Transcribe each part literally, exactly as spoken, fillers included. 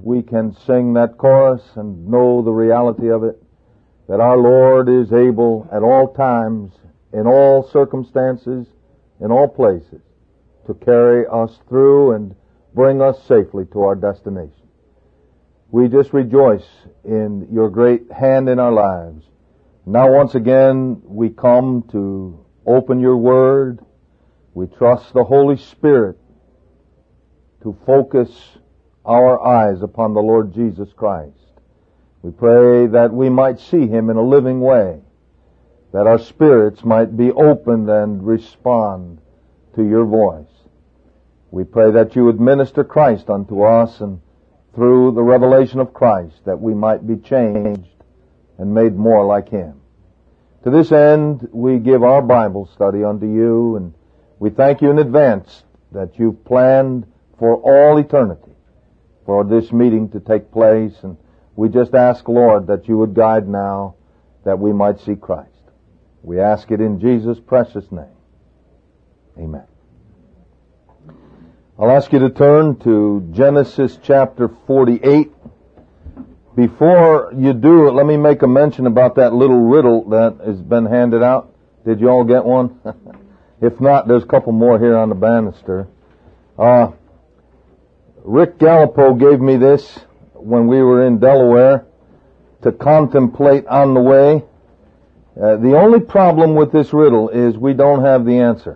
we can sing that chorus and know the reality of it, that our Lord is able at all times, in all circumstances, in all places, to carry us through and bring us safely to our destination. We just rejoice in your great hand in our lives. Now once again, we come to open your word. We trust the Holy Spirit to focus our eyes upon the Lord Jesus Christ. We pray that we might see Him in a living way, that our spirits might be opened and respond to your voice. We pray that you would minister Christ unto us, and through the revelation of Christ, that we might be changed and made more like Him. To this end, we give our Bible study unto you, and we thank you in advance that you've planned for all eternity for this meeting to take place, and we just ask, Lord, that you would guide now, that we might see Christ. We ask it in Jesus' precious name. Amen. I'll ask you to turn to Genesis chapter forty-eight. Before you do, let me make a mention about that little riddle that has been handed out. Did you all get one? If not, there's a couple more here on the banister. Uh, Rick Gallipo gave me this when we were in Delaware to contemplate on the way. Uh, the only problem with this riddle is we don't have the answer.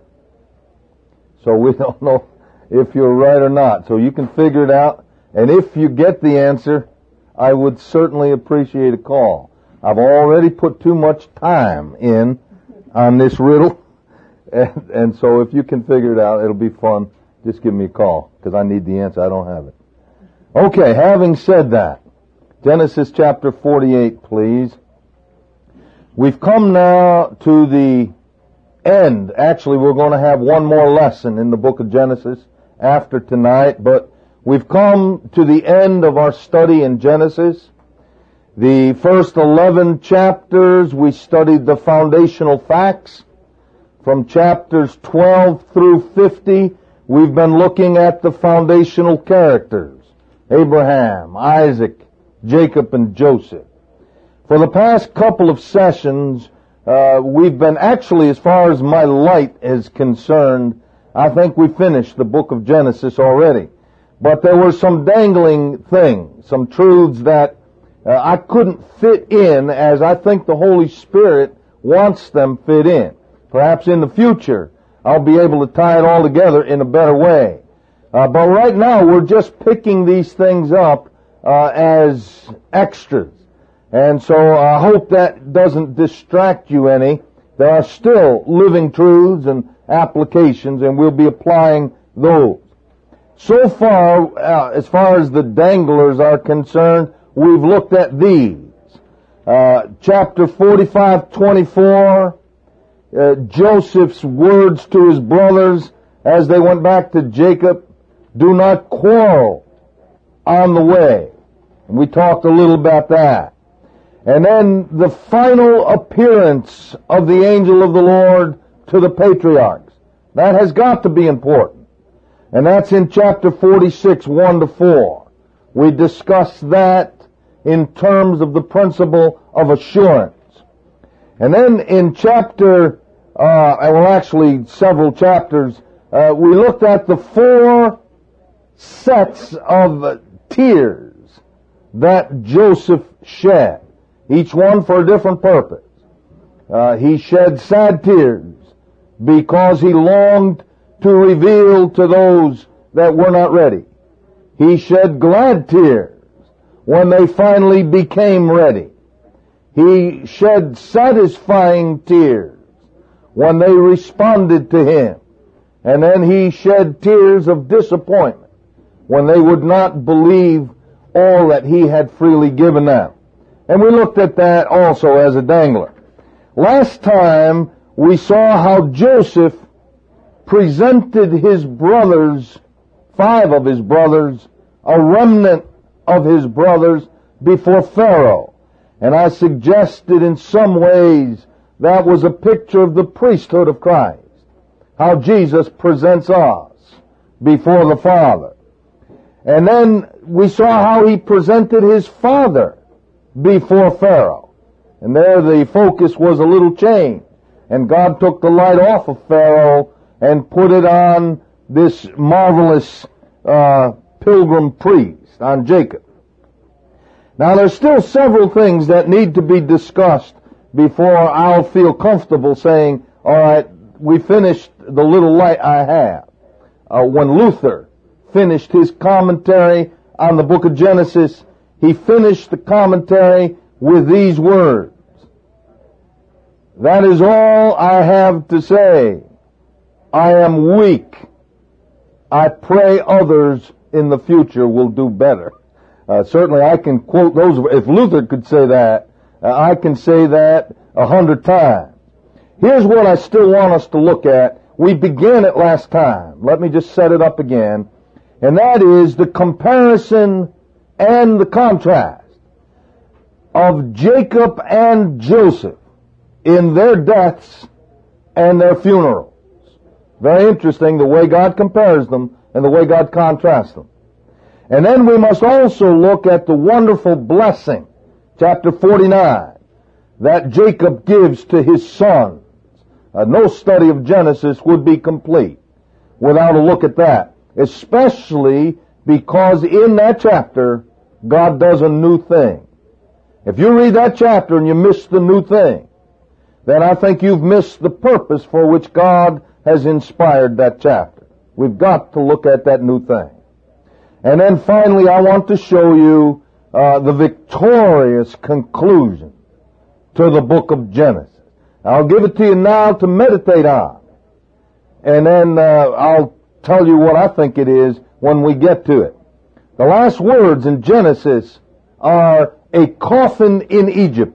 So we don't know if you're right or not. So you can figure it out. And if you get the answer, I would certainly appreciate a call. I've already put too much time in on this riddle. And, and so if you can figure it out, it'll be fun. Just give me a call, because I need the answer. I don't have it. Okay, having said that, Genesis chapter forty-eight, please. We've come now to the end. Actually, we're going to have one more lesson in the book of Genesis after tonight, but we've come to the end of our study in Genesis. The first eleven chapters, we studied the foundational facts. From chapters twelve through fifty, we've been looking at the foundational characters: Abraham, Isaac, Jacob, and Joseph. For the past couple of sessions, uh, we've been actually, as far as my light is concerned, I think we finished the book of Genesis already. But there were some dangling things, some truths that uh, I couldn't fit in as I think the Holy Spirit wants them fit in. Perhaps in the future, I'll be able to tie it all together in a better way. Uh, but right now, we're just picking these things up uh, as extras. And so I hope that doesn't distract you any. There are still living truths and applications, and we'll be applying those. So far, uh, as far as the danglers are concerned, we've looked at these. Uh, chapter forty-five, twenty-four, uh, Joseph's words to his brothers as they went back to Jacob: do not quarrel on the way. And we talked a little about that. And then the final appearance of the angel of the Lord to the patriarchs. That has got to be important. And that's in chapter forty-six, one to four. We discussed that in terms of the principle of assurance. And then in chapter, uh, well actually several chapters, uh, we looked at the four sets of tears that Joseph shed. Each one for a different purpose. Uh, he shed sad tears because he longed to reveal to those that were not ready. He shed glad tears when they finally became ready. He shed satisfying tears when they responded to him. And then he shed tears of disappointment when they would not believe all that he had freely given them. And we looked at that also as a dangler. Last time we saw how Joseph presented his brothers, five of his brothers, a remnant of his brothers before Pharaoh. And I suggested in some ways that was a picture of the priesthood of Christ. How Jesus presents us before the Father. And then we saw how he presented his father before Pharaoh. And there the focus was a little changed. And God took the light off of Pharaoh and put it on this marvelous uh, pilgrim priest, on Jacob. Now there's still several things that need to be discussed before I'll feel comfortable saying, all right, we finished the little light I have. Uh, when Luther finished his commentary on the book of Genesis, he finished the commentary with these words: "That is all I have to say. I am weak. I pray others in the future will do better." Uh, certainly I can quote those. If Luther could say that, uh, I can say that a hundred times. Here's what I still want us to look at. We began it last time. Let me just set it up again. And that is the comparison and the contrast of Jacob and Joseph in their deaths and their funerals. Very interesting the way God compares them and the way God contrasts them. And then we must also look at the wonderful blessing, chapter forty-nine, that Jacob gives to his sons. Uh, no study of Genesis would be complete without a look at that, especially because in that chapter, God does a new thing. If you read that chapter and you miss the new thing, then I think you've missed the purpose for which God has inspired that chapter. We've got to look at that new thing. And then finally, I want to show you uh, the victorious conclusion to the book of Genesis. I'll give it to you now to meditate on. And then uh, I'll tell you what I think it is when we get to it. The last words in Genesis are a coffin in Egypt.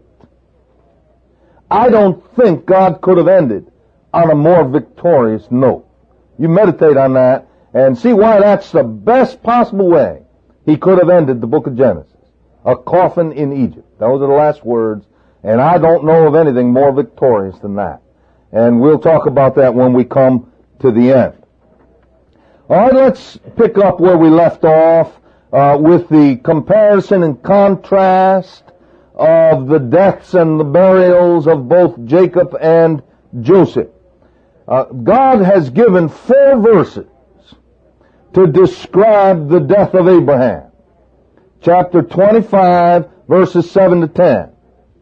I don't think God could have ended on a more victorious note. You meditate on that and see why that's the best possible way he could have ended the book of Genesis. A coffin in Egypt. Those are the last words, and I don't know of anything more victorious than that. And we'll talk about that when we come to the end. All right, let's pick up where we left off uh, with the comparison and contrast of the deaths and the burials of both Jacob and Joseph. Uh, God has given four verses to describe the death of Abraham. Chapter twenty-five, verses seven to ten.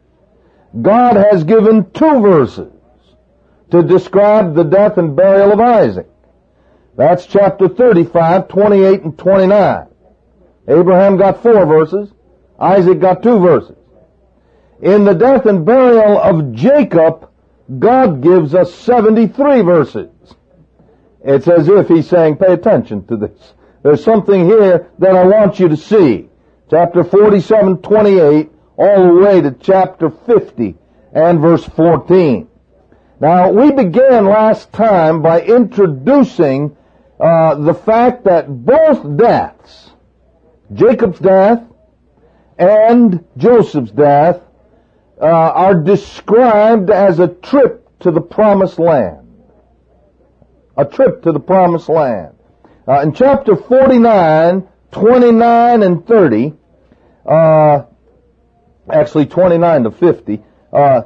God has given two verses to describe the death and burial of Isaac. That's chapter thirty-five, twenty-eight and twenty-nine. Abraham got four verses. Isaac got two verses. In the death and burial of Jacob, God gives us seventy-three verses. It's as if he's saying, pay attention to this. There's something here that I want you to see. Chapter forty-seven, twenty-eight, all the way to chapter fifty and verse fourteen. Now, we began last time by introducing uh, the fact that both deaths, Jacob's death and Joseph's death, uh, are described as a trip to the promised land. A trip to the promised land. Uh, in chapter forty-nine, twenty-nine and thirty, uh, actually twenty-nine to fifty, uh,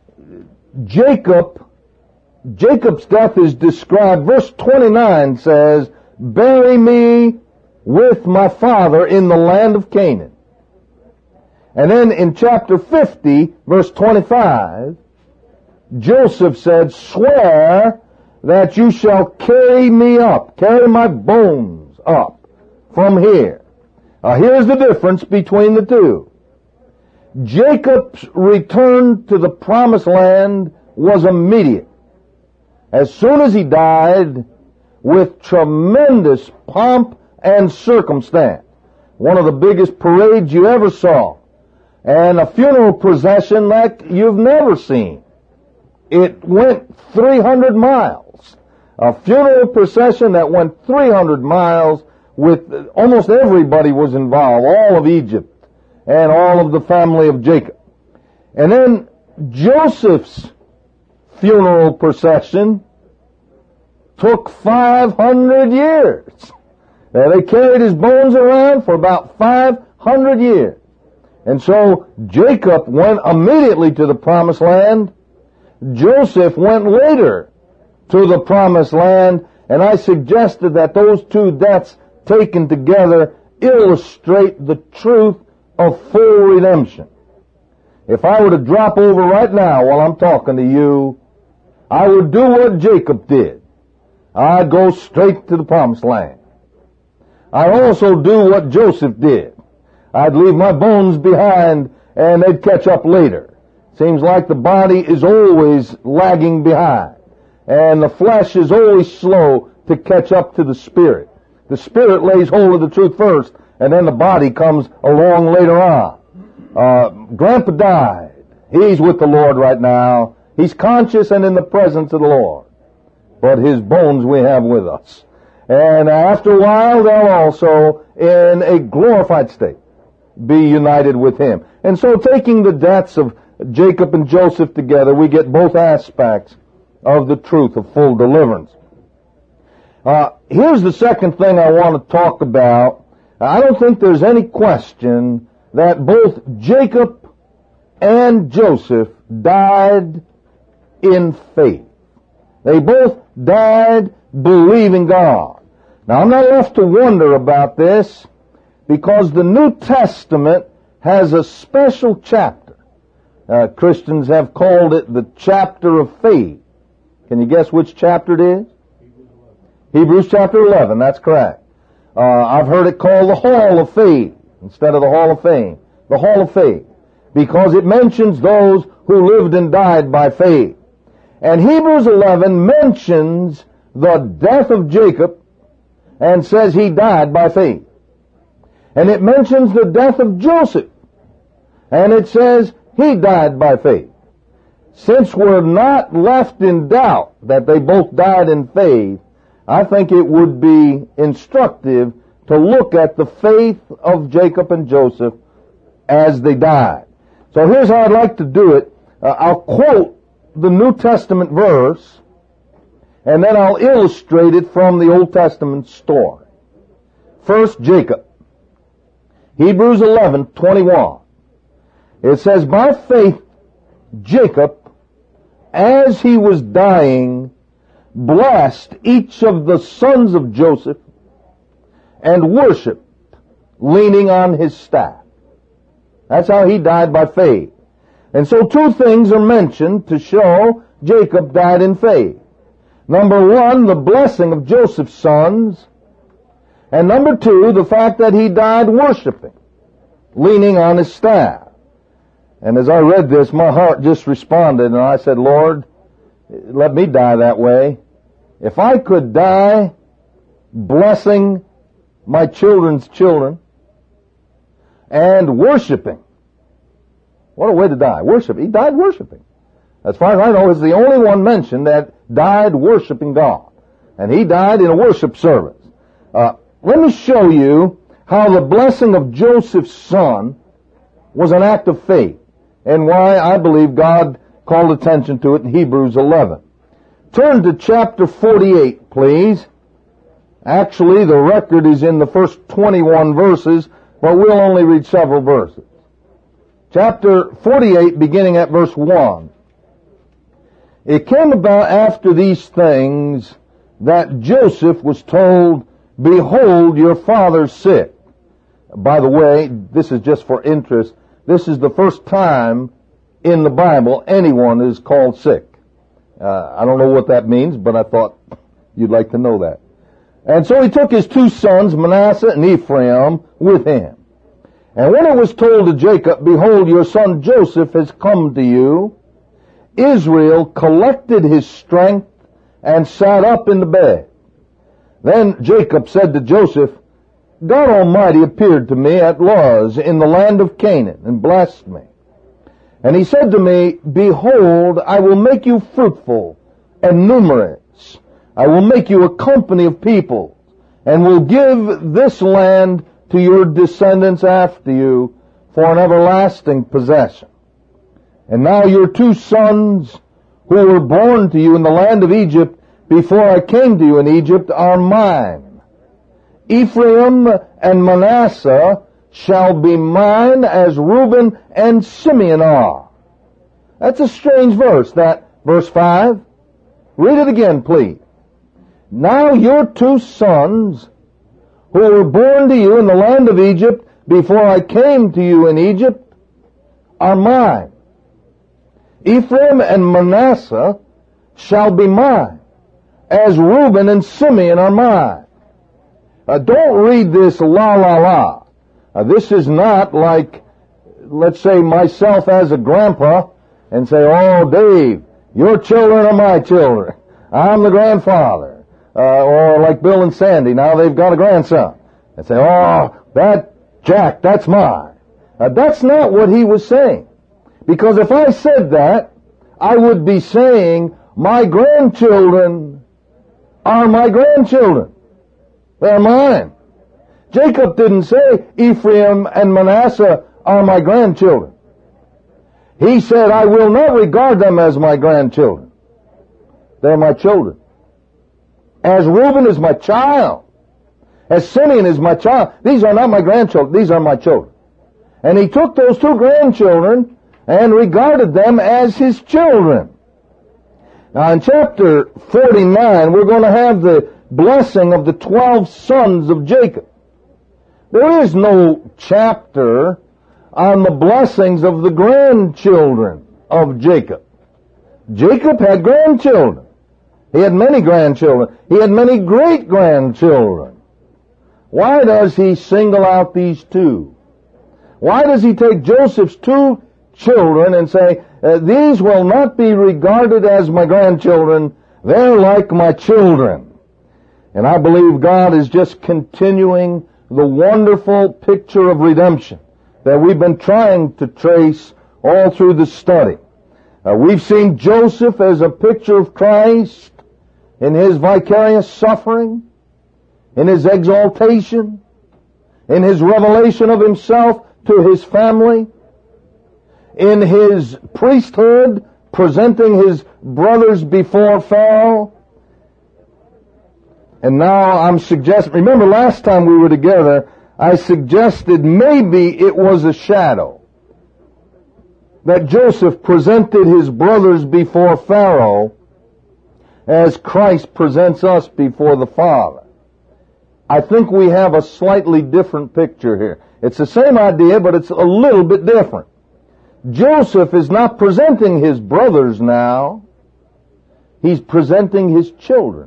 Jacob, Jacob's death is described. Verse twenty-nine says, "Bury me with my father in the land of Canaan." And then in chapter fifty, verse twenty-five, Joseph said, "Swear that you shall carry me up, carry my bones up from here." Now here's the difference between the two. Jacob's return to the promised land was immediate. As soon as he died, with tremendous pomp and circumstance. One of the biggest parades you ever saw. And a funeral procession like you've never seen. It went three hundred miles. A funeral procession that went three hundred miles with almost everybody was involved, all of Egypt and all of the family of Jacob. And then Joseph's funeral procession took five hundred years. Uh, they carried his bones around for about five hundred years. And so Jacob went immediately to the promised land. Joseph went later to the promised land. And I suggested that those two deaths taken together illustrate the truth of full redemption. If I were to drop over right now while I'm talking to you, I would do what Jacob did. I'd go straight to the promised land. I'd also do what Joseph did. I'd leave my bones behind and they'd catch up later. Seems like the body is always lagging behind. And the flesh is always slow to catch up to the spirit. The spirit lays hold of the truth first, and then the body comes along later on. Uh, Grandpa died. He's with the Lord right now. He's conscious and in the presence of the Lord. But his bones we have with us. And after a while, they'll also, in a glorified state, be united with him. And so taking the deaths of Jacob and Joseph together, we get both aspects of the truth of full deliverance. Uh, here's the second thing I want to talk about. I don't think there's any question that both Jacob and Joseph died in faith. They both died believing God. Now, I'm not left to wonder about this because the New Testament has a special chapter. Uh, Christians have called it the chapter of faith. Can you guess which chapter it is? Hebrews chapter eleven, that's correct. Uh, I've heard it called the Hall of Faith instead of the Hall of Fame. The Hall of Faith. Because it mentions those who lived and died by faith. And Hebrews eleven mentions the death of Jacob and says he died by faith. And it mentions the death of Joseph and it says he died by faith. Since we're not left in doubt that they both died in faith, I think it would be instructive to look at the faith of Jacob and Joseph as they died. So here's how I'd like to do it. Uh, I'll quote the New Testament verse, and then I'll illustrate it from the Old Testament story. First, Jacob. Hebrews eleven twenty-one. It says, by faith, Jacob, as he was dying, blessed each of the sons of Joseph and worshipped, leaning on his staff. That's how he died by faith. And so two things are mentioned to show Jacob died in faith. Number one, the blessing of Joseph's sons. And number two, the fact that he died worshiping, leaning on his staff. And as I read this, my heart just responded, and I said, Lord, let me die that way. If I could die blessing my children's children and worshiping. What a way to die. Worship. He died worshiping. As far as I know, he's the only one mentioned that died worshiping God. And he died in a worship service. Uh, let me show you how the blessing of Joseph's son was an act of faith and why I believe God called attention to it in Hebrews eleven. Turn to chapter forty-eight, please. Actually, the record is in the first twenty-one verses, but we'll only read several verses. Chapter forty-eight, beginning at verse one. It came about after these things that Joseph was told, behold, your father's sick. By the way, this is just for interest. This is the first time in the Bible anyone is called sick. Uh, I don't know what that means, but I thought you'd like to know that. And so he took his two sons, Manasseh and Ephraim, with him. And when it was told to Jacob, behold, your son Joseph has come to you, Israel collected his strength and sat up in the bed. Then Jacob said to Joseph, God Almighty appeared to me at Luz in the land of Canaan and blessed me. And he said to me, behold, I will make you fruitful and numerous. I will make you a company of peoples and will give this land to your descendants after you for an everlasting possession. And now your two sons who were born to you in the land of Egypt before I came to you in Egypt are mine. Ephraim and Manasseh shall be mine as Reuben and Simeon are. That's a strange verse, that verse five. Read it again, please. Now your two sons, who were born to you in the land of Egypt before I came to you in Egypt, are mine. Ephraim and Manasseh shall be mine, as Reuben and Simeon are mine. Uh, don't read this la la la. Uh, this is not like, let's say, myself as a grandpa and say, oh, Dave, your children are my children. I'm the grandfather. Uh, or like Bill and Sandy, now they've got a grandson. And say, oh, that Jack, that's mine. Uh, that's not what he was saying. Because if I said that, I would be saying, my grandchildren are my grandchildren. They're mine. Jacob didn't say, Ephraim and Manasseh are my grandchildren. He said, I will not regard them as my grandchildren. They're my children. As Reuben is my child, as Simeon is my child, these are not my grandchildren, these are my children. And he took those two grandchildren and regarded them as his children. Now in chapter forty-nine, we're going to have the blessing of the twelve sons of Jacob. There is no chapter on the blessings of the grandchildren of Jacob. Jacob had grandchildren. He had many grandchildren. He had many great-grandchildren. Why does he single out these two? Why does he take Joseph's two children and say, uh, these will not be regarded as my grandchildren, they're like my children? And I believe God is just continuing the wonderful picture of redemption that we've been trying to trace all through the study. Uh, we've seen Joseph as a picture of Christ in his vicarious suffering, in his exaltation, in his revelation of himself to his family, in his priesthood, presenting his brothers before Pharaoh. And now I'm suggesting, remember last time we were together, I suggested maybe it was a shadow that Joseph presented his brothers before Pharaoh as Christ presents us before the Father. I think we have a slightly different picture here. It's the same idea, but it's a little bit different. Joseph is not presenting his brothers now. He's presenting his children.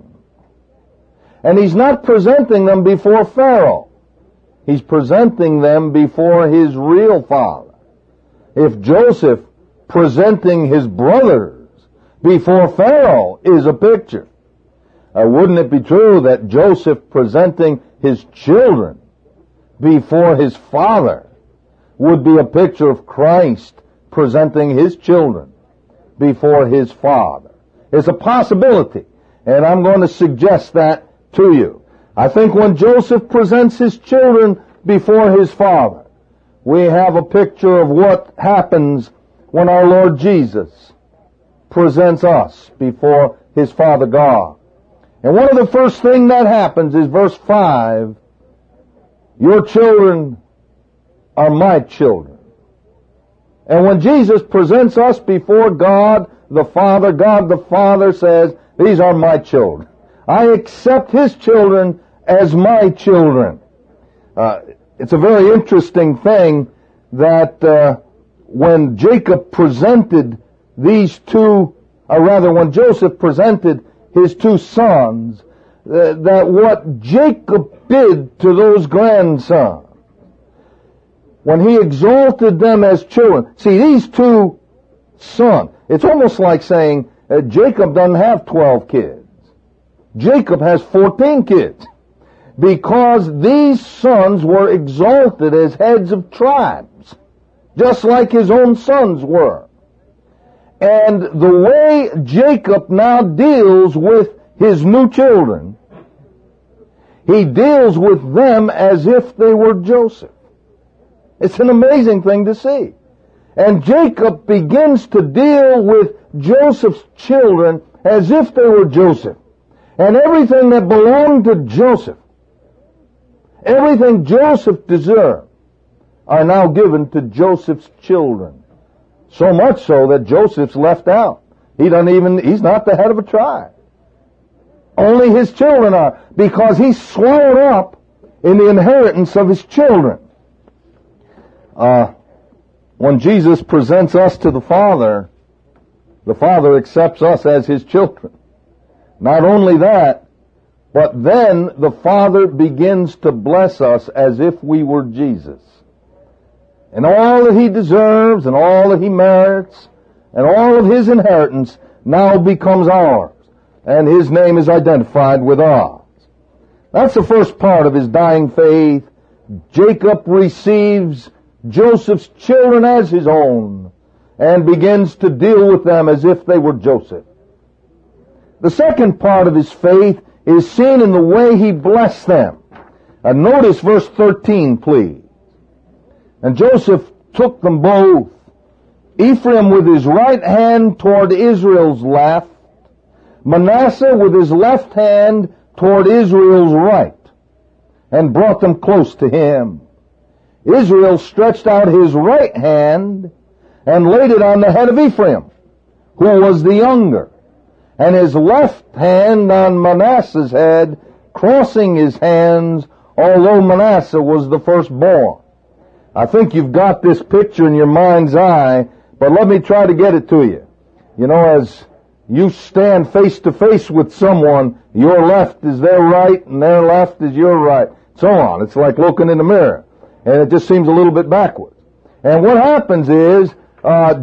And he's not presenting them before Pharaoh. He's presenting them before his real father. If Joseph presenting his brothers before Pharaoh is a picture, uh, wouldn't it be true that Joseph presenting his children before his father would be a picture of Christ presenting his children before his father? It's a possibility, and I'm going to suggest that to you. I think when Joseph presents his children before his father, we have a picture of what happens when our Lord Jesus presents us before his Father God. And one of the first things that happens is verse five, your children are my children. And when Jesus presents us before God the Father, God the Father says, these are my children. I accept his children as my children. Uh, it's a very interesting thing that uh, when Jacob presented these two, or rather when Joseph presented his two sons, uh, that what Jacob did to those grandsons, when he exalted them as children. See, these two sons, it's almost like saying uh, Jacob doesn't have twelve kids. Jacob has fourteen kids. Because these sons were exalted as heads of tribes, just like his own sons were. And the way Jacob now deals with his new children, he deals with them as if they were Joseph. It's an amazing thing to see. And Jacob begins to deal with Joseph's children as if they were Joseph. And everything that belonged to Joseph, Everything Joseph deserved are now given to Joseph's children. So much so that Joseph's left out. He doesn't even, he's not the head of a tribe. Only his children are, because he's swallowed up in the inheritance of his children. Uh, when Jesus presents us to the Father, the Father accepts us as his children. Not only that, but then the Father begins to bless us as if we were Jesus. And all that he deserves and all that he merits and all of his inheritance now becomes ours. And his name is identified with ours. That's the first part of his dying faith. Jacob receives Joseph's children as his own and begins to deal with them as if they were Joseph. The second part of his faith is seen in the way he blessed them. And notice verse thirteen, please. And Joseph took them both, Ephraim with his right hand toward Israel's left, Manasseh with his left hand toward Israel's right, and brought them close to him. Israel stretched out his right hand and laid it on the head of Ephraim, who was the younger, and his left hand on Manasseh's head, crossing his hands, although Manasseh was the firstborn. I think you've got this picture in your mind's eye, but let me try to get it to you. You know, as you stand face to face with someone, your left is their right and their left is your right. So on. It's like looking in the mirror. And it just seems a little bit backwards. And what happens is, uh,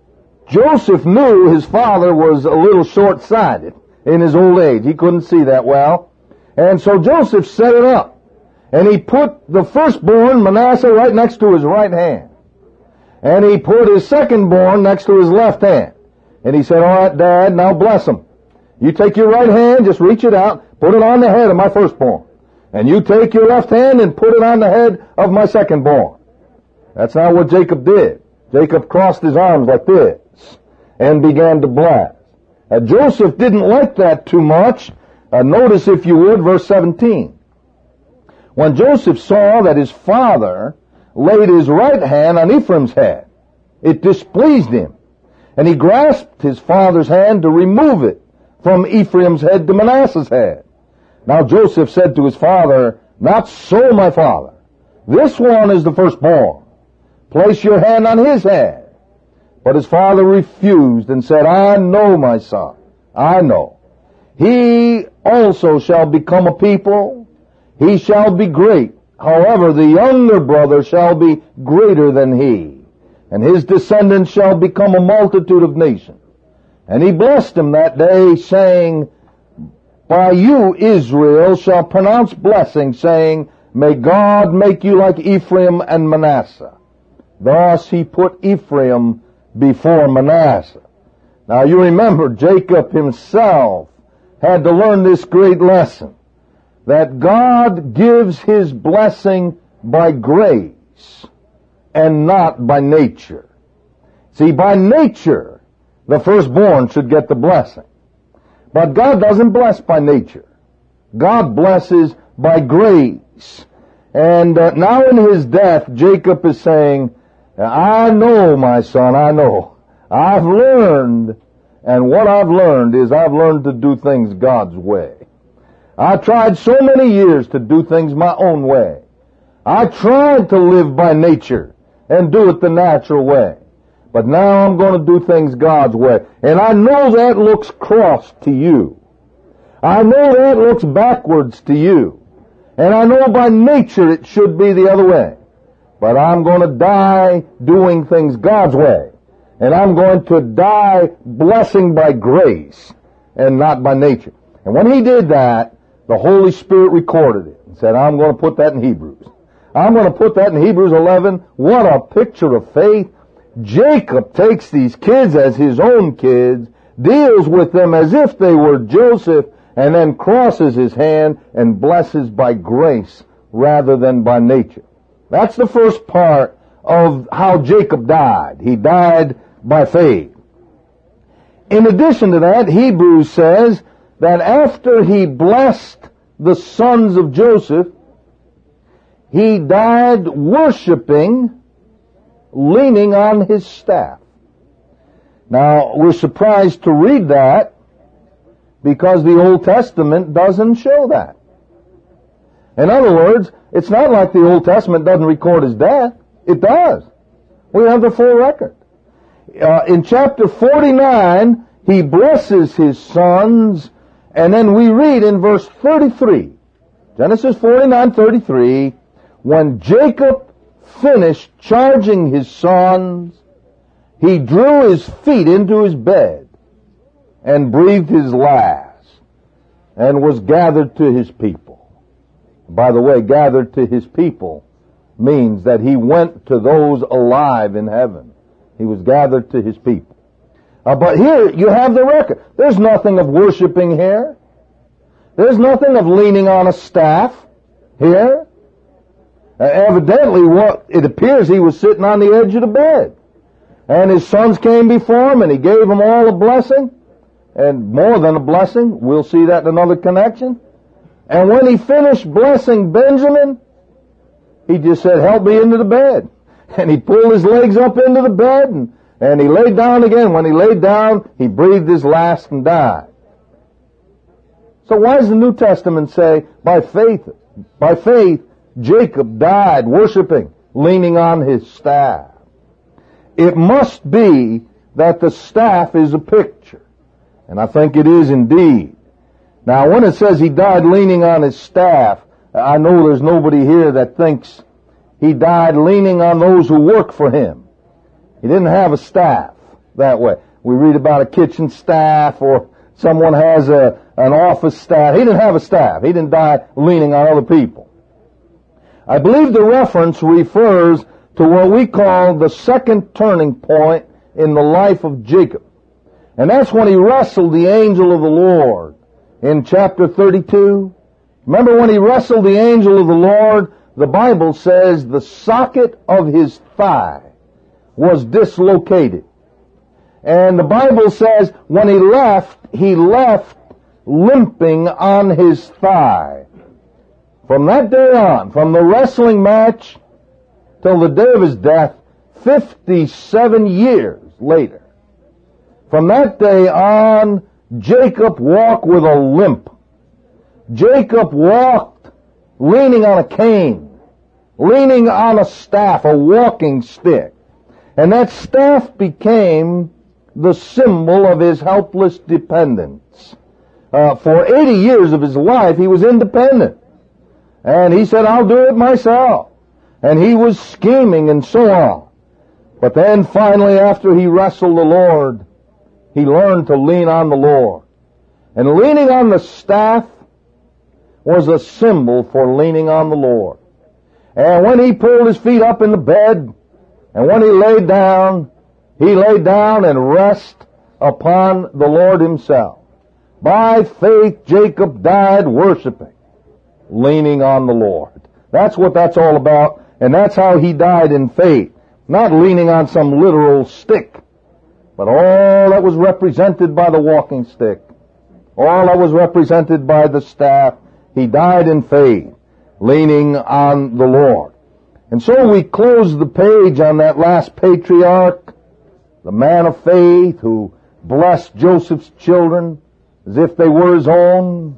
Joseph knew his father was a little short-sighted in his old age. He couldn't see that well. And so Joseph set it up. And he put the firstborn, Manasseh, right next to his right hand. And he put his secondborn next to his left hand. And he said, all right, Dad, now bless him. You take your right hand, just reach it out, put it on the head of my firstborn. And you take your left hand and put it on the head of my secondborn. That's not what Jacob did. Jacob crossed his arms like this and began to bless. Uh, Joseph didn't like that too much. Uh, notice, if you would, verse seventeen. When Joseph saw that his father laid his right hand on Ephraim's head, it displeased him, and he grasped his father's hand to remove it from Ephraim's head to Manasseh's head. Now Joseph said to his father, not so, my father. This one is the firstborn. Place your hand on his head. But his father refused and said, I know, my son, I know. He also shall become a people. He shall be great. However, the younger brother shall be greater than he, and his descendants shall become a multitude of nations. And he blessed him that day, saying, by you Israel shall pronounce blessing, saying, may God make you like Ephraim and Manasseh. Thus he put Ephraim before Manasseh. Now you remember, Jacob himself had to learn this great lesson, that God gives his blessing by grace and not by nature. See, by nature, the firstborn should get the blessing. But God doesn't bless by nature. God blesses by grace. And uh, now in his death, Jacob is saying, I know, my son, I know. I've learned, and what I've learned is I've learned to do things God's way. I tried so many years to do things my own way. I tried to live by nature and do it the natural way. But now I'm going to do things God's way. And I know that looks cross to you. I know that looks backwards to you. And I know by nature it should be the other way. But I'm going to die doing things God's way. And I'm going to die blessing by grace and not by nature. And when he did that, the Holy Spirit recorded it and said, I'm going to put that in Hebrews. I'm going to put that in Hebrews eleven. What a picture of faith. Jacob takes these kids as his own kids, deals with them as if they were Joseph, and then crosses his hand and blesses by grace rather than by nature. That's the first part of how Jacob died. He died by faith. In addition to that, Hebrews says that after he blessed the sons of Joseph, he died worshiping, leaning on his staff. Now, we're surprised to read that because the Old Testament doesn't show that. In other words, it's not like the Old Testament doesn't record his death. It does. We have the full record. Uh, in chapter forty-nine, he blesses his sons, and then we read in verse thirty-three, Genesis forty-nine thirty-three, when Jacob finished charging his sons, he drew his feet into his bed and breathed his last and was gathered to his people. By the way, gathered to his people means that he went to those alive in heaven. He was gathered to his people. Uh, but here you have the record. There's nothing of worshiping here. There's nothing of leaning on a staff here. Uh, evidently, what it appears he was sitting on the edge of the bed. And his sons came before him and he gave them all a blessing. And more than a blessing. We'll see that in another connection. And when he finished blessing Benjamin, he just said, help me into the bed. And he pulled his legs up into the bed and, and he laid down again. When he laid down, he breathed his last and died. So why does the New Testament say, by faith, by faith, Jacob died worshiping, leaning on his staff? It must be that the staff is a picture. And I think it is indeed. Now, when it says he died leaning on his staff, I know there's nobody here that thinks he died leaning on those who work for him. He didn't have a staff that way. We read about a kitchen staff or someone has a, an office staff. He didn't have a staff. He didn't die leaning on other people. I believe the reference refers to what we call the second turning point in the life of Jacob. And that's when he wrestled the angel of the Lord. In chapter thirty-two, remember when he wrestled the angel of the Lord, the Bible says the socket of his thigh was dislocated. And the Bible says when he left, he left limping on his thigh. From that day on, from the wrestling match till the day of his death, fifty-seven years later, from that day on, Jacob walked with a limp. Jacob walked leaning on a cane, leaning on a staff, a walking stick. And that staff became the symbol of his helpless dependence. Uh, for eighty years of his life, he was independent. And he said, I'll do it myself. And he was scheming and so on. But then finally, after he wrestled the Lord, he learned to lean on the Lord. And leaning on the staff was a symbol for leaning on the Lord. And when he pulled his feet up in the bed, and when he laid down, he laid down and rest upon the Lord himself. By faith, Jacob died worshiping, leaning on the Lord. That's what that's all about, and that's how he died in faith. Not leaning on some literal stick, but all that was represented by the walking stick, all that was represented by the staff, he died in faith, leaning on the Lord. And so we close the page on that last patriarch, the man of faith who blessed Joseph's children as if they were his own,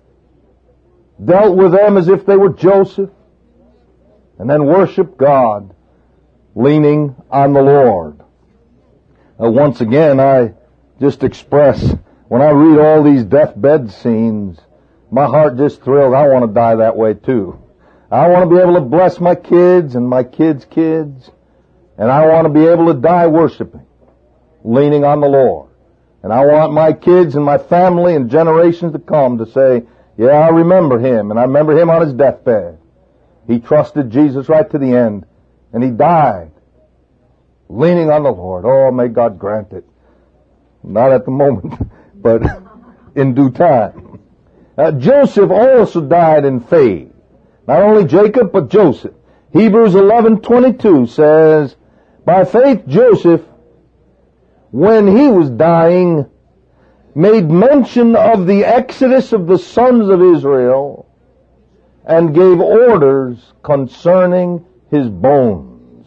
dealt with them as if they were Joseph, and then worshiped God, leaning on the Lord. Uh, once again, I just express, when I read all these deathbed scenes, my heart just thrills. I want to die that way too. I want to be able to bless my kids and my kids' kids, and I want to be able to die worshiping, leaning on the Lord. And I want my kids and my family and generations to come to say, yeah, I remember him, and I remember him on his deathbed. He trusted Jesus right to the end, and he died leaning on the Lord. Oh, may God grant it. Not at the moment, but in due time. Uh, Joseph also died in faith. Not only Jacob, but Joseph. Hebrews eleven twenty-two says, by faith Joseph, when he was dying, made mention of the exodus of the sons of Israel, and gave orders concerning his bones.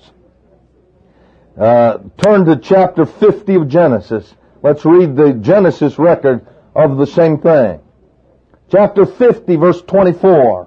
Uh, turn to chapter fifty of Genesis. Let's read the Genesis record of the same thing. Chapter fifty, verse twenty-four.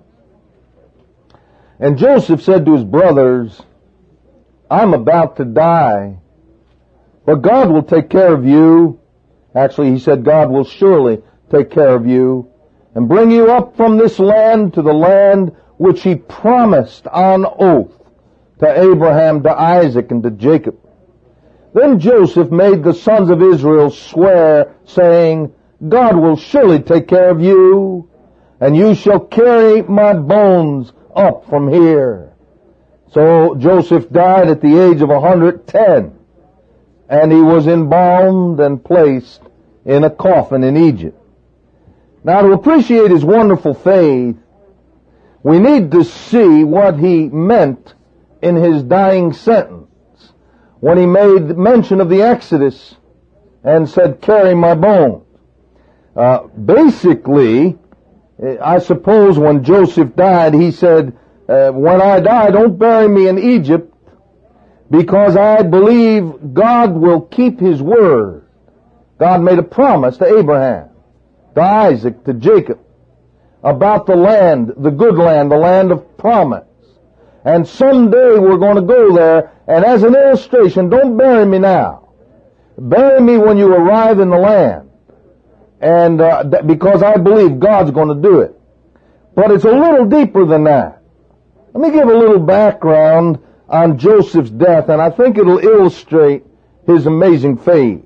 And Joseph said to his brothers, I'm about to die, but God will take care of you. Actually, he said, God will surely take care of you and bring you up from this land to the land which he promised on oath to Abraham, to Isaac, and to Jacob. Then Joseph made the sons of Israel swear, saying, God will surely take care of you, and you shall carry my bones up from here. So Joseph died at the age of one hundred ten, and he was embalmed and placed in a coffin in Egypt. Now, to appreciate his wonderful faith, we need to see what he meant in his dying sentence when he made mention of the Exodus and said, carry my bones. Uh, basically, I suppose when Joseph died, he said, uh, when I die, don't bury me in Egypt, because I believe God will keep his word. God made a promise to Abraham, to Isaac, to Jacob, about the land, the good land, the land of promise. And someday we're going to go there, and as an illustration, don't bury me now. Bury me when you arrive in the land. And uh, th- because I believe God's going to do it. But it's a little deeper than that. Let me give a little background on Joseph's death, and I think it'll illustrate his amazing faith.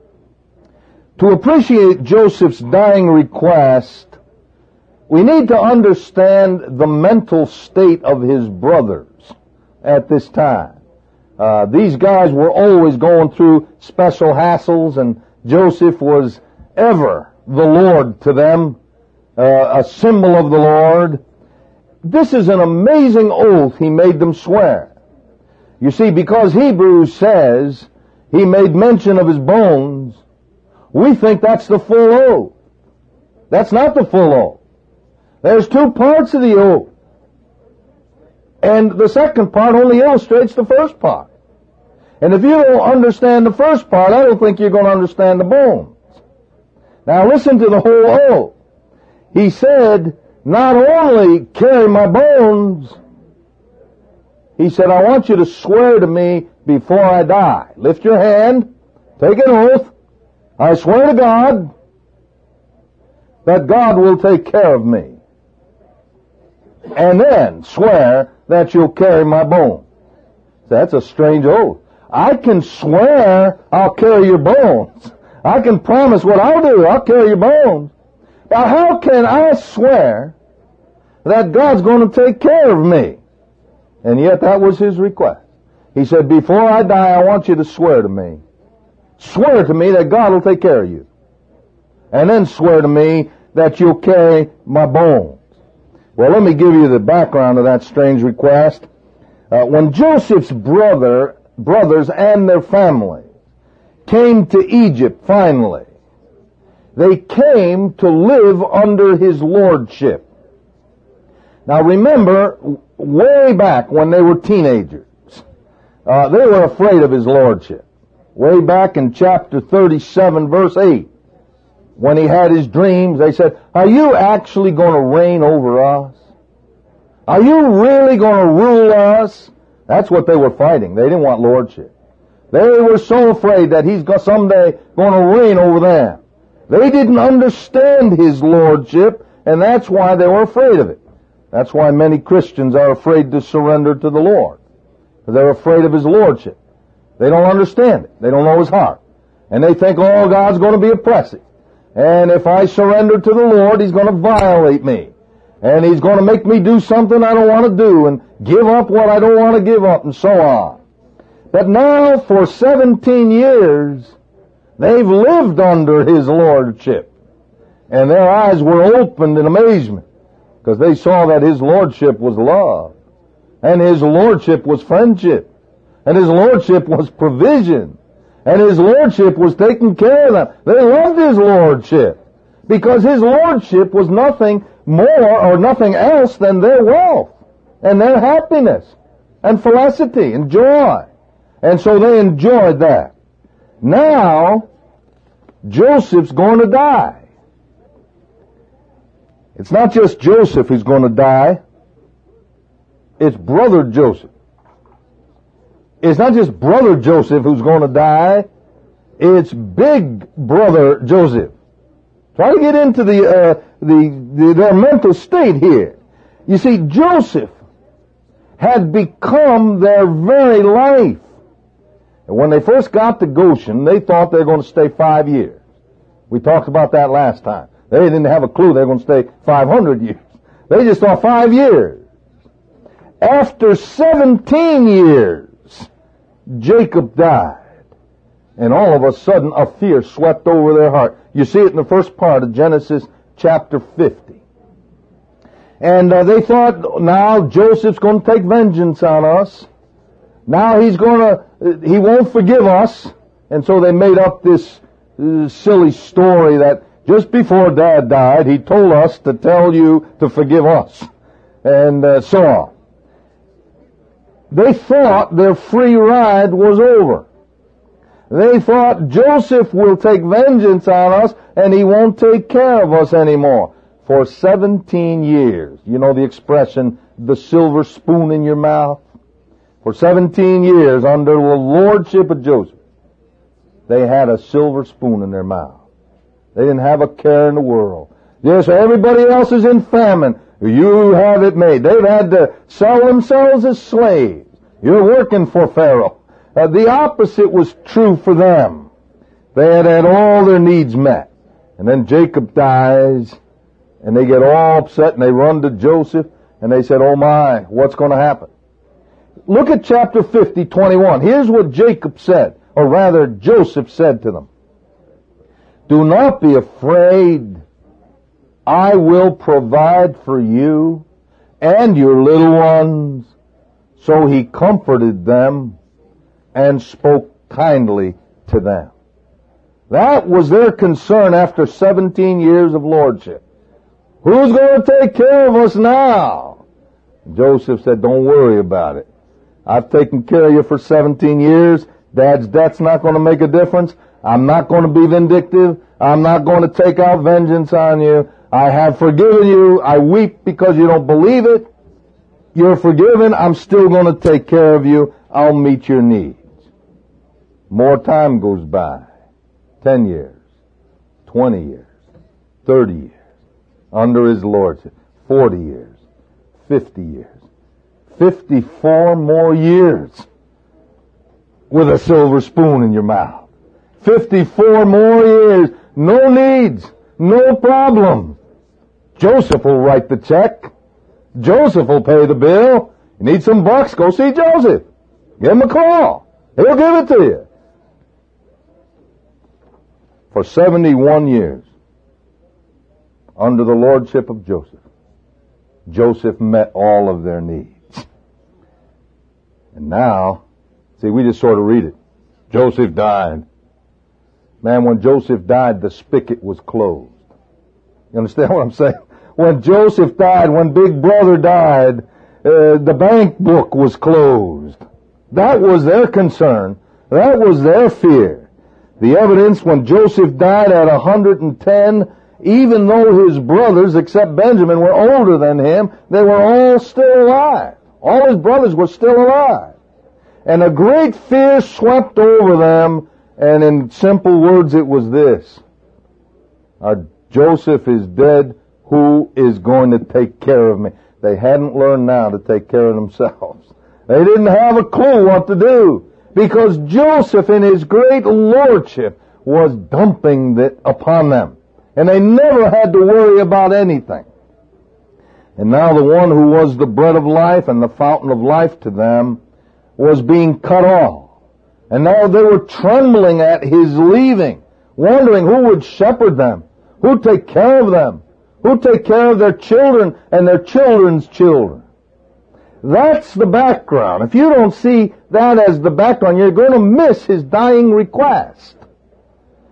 To appreciate Joseph's dying request, we need to understand the mental state of his brothers at this time. Uh, these guys were always going through special hassles, and Joseph was ever the Lord to them, uh, a symbol of the Lord. This is an amazing oath he made them swear. You see, because Hebrews says he made mention of his bones, we think that's the full oath. That's not the full oath. There's two parts of the oath. And the second part only illustrates the first part. And if you don't understand the first part, I don't think you're going to understand the bones. Now listen to the whole oath. He said, not only carry my bones, he said, I want you to swear to me before I die. Lift your hand, take an oath. I swear to God that God will take care of me. And then swear that you'll carry my bones. That's a strange oath. I can swear I'll carry your bones. I can promise what I'll do. I'll carry your bones. Now how can I swear that God's going to take care of me? And yet that was his request. He said, before I die, I want you to swear to me. Swear to me that God will take care of you. And then swear to me that you'll carry my bones. Well, let me give you the background of that strange request. Uh, when Joseph's brother, brothers and their family came to Egypt finally, they came to live under his lordship. Now remember, way back when they were teenagers, uh, they were afraid of his lordship. Way back in chapter thirty-seven, verse eight, when he had his dreams, they said, are you actually going to reign over us? Are you really going to rule us? That's what they were fighting. They didn't want lordship. They were so afraid that he's someday going to reign over them. They didn't understand his lordship, and that's why they were afraid of it. That's why many Christians are afraid to surrender to the Lord. Because they're afraid of his lordship. They don't understand it. They don't know his heart. And they think, oh, God's going to be oppressive. And if I surrender to the Lord, he's going to violate me. And he's going to make me do something I don't want to do and give up what I don't want to give up and so on. But now for seventeen years, they've lived under his lordship. And their eyes were opened in amazement because they saw that his lordship was love. And his lordship was friendship. And his lordship was provision. And his lordship was taking care of them. They loved his lordship because his lordship was nothing more or nothing else than their wealth and their happiness and felicity and joy. And so they enjoyed that. Now, Joseph's going to die. It's not just Joseph who's going to die. It's brother Joseph. It's not just brother Joseph who's going to die. It's big brother Joseph. Try to get into the, uh, the, the their mental state here. You see, Joseph had become their very life. And when they first got to Goshen, they thought they were going to stay five years. We talked about that last time. They didn't have a clue they were going to stay five hundred years. They just thought five years. After seventeen years, Jacob died. And all of a sudden, a fear swept over their heart. You see it in the first part of Genesis chapter fifty. And uh, they thought, now Joseph's going to take vengeance on us. Now he's going to, he won't forgive us. And so they made up this uh, silly story that just before Dad died, he told us to tell you to forgive us. And uh, so on. They thought their free ride was over. They thought Joseph will take vengeance on us and he won't take care of us anymore. For seventeen years, you know the expression, the silver spoon in your mouth? For seventeen years, under the lordship of Joseph, they had a silver spoon in their mouth. They didn't have a care in the world. Yes, everybody else is in famine. You have it made. They've had to sell themselves as slaves. You're working for Pharaoh. Uh, the opposite was true for them. They had had all their needs met. And then Jacob dies, and they get all upset, and they run to Joseph, and they said, oh my, what's going to happen? Look at chapter fifty, twenty-one. Here's what Jacob said, or rather Joseph said to them. Do not be afraid. I will provide for you and your little ones. So he comforted them and spoke kindly to them. That was their concern after seventeen years of lordship. Who's going to take care of us now? Joseph said, don't worry about it. I've taken care of you for seventeen years. Dad's debt's not going to make a difference. I'm not going to be vindictive. I'm not going to take out vengeance on you. I have forgiven you. I weep because you don't believe it. You're forgiven. I'm still going to take care of you. I'll meet your needs. More time goes by. Ten years. Twenty years. Thirty years. Under his lordship. Forty years. Fifty years. Fifty-four more years with a silver spoon in your mouth. Fifty-four more years. No needs. No problem. Joseph will write the check. Joseph will pay the bill. You need some bucks? Go see Joseph. Give him a call. He'll give it to you. For seventy-one years, under the lordship of Joseph, Joseph met all of their needs. And now, see, we just sort of read it. Joseph died. Man, when Joseph died, the spigot was closed. You understand what I'm saying? When Joseph died, when Big Brother died, uh, the bank book was closed. That was their concern. That was their fear. The evidence, when Joseph died at one hundred ten, even though his brothers, except Benjamin, were older than him, they were all still alive. All his brothers were still alive. And a great fear swept over them, and in simple words it was this. Our Joseph is dead. Who is going to take care of me? They hadn't learned now to take care of themselves. They didn't have a clue what to do, because Joseph in his great lordship was dumping it upon them. And they never had to worry about anything. And now the one who was the bread of life and the fountain of life to them was being cut off. And now they were trembling at his leaving, wondering who would shepherd them, who'd take care of them, who'd take care of their children and their children's children. That's the background. If you don't see that as the background, you're going to miss his dying request.